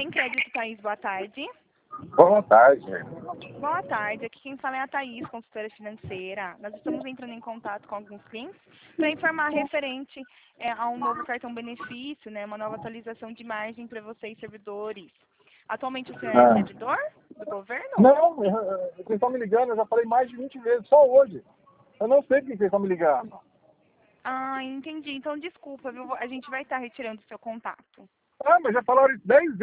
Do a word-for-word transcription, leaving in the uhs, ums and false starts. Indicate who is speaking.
Speaker 1: Bem Crédito, Thaís, boa tarde.
Speaker 2: Boa tarde.
Speaker 1: Boa tarde, aqui quem fala é a Thaís, consultora financeira. Nós estamos entrando em contato com alguns clientes para informar referente é, a um novo cartão benefício, né, uma nova atualização de margem para vocês, servidores. Atualmente o senhor é
Speaker 2: Ah.
Speaker 1: servidor do governo?
Speaker 2: Não, eu- eu- vocês estão me ligando, eu já falei mais de vinte vezes, só hoje. Eu não sei por que vocês estão me ligando.
Speaker 1: Ah, entendi. Então, desculpa, viu? A gente vai estar retirando o seu contato.
Speaker 2: Ah, mas já falaram dez vezes.